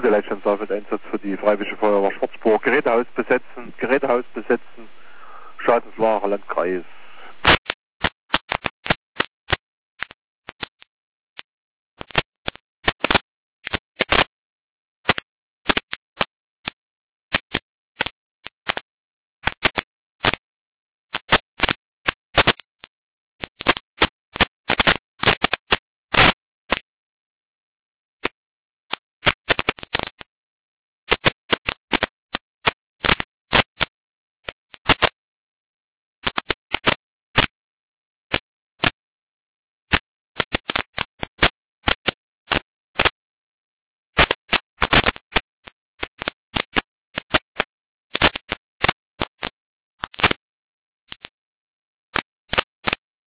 Leitstandseinsatz für die Freiwillige Feuerwehr Schwarzburg. Gerätehaus besetzen, Schadensware Landkreis.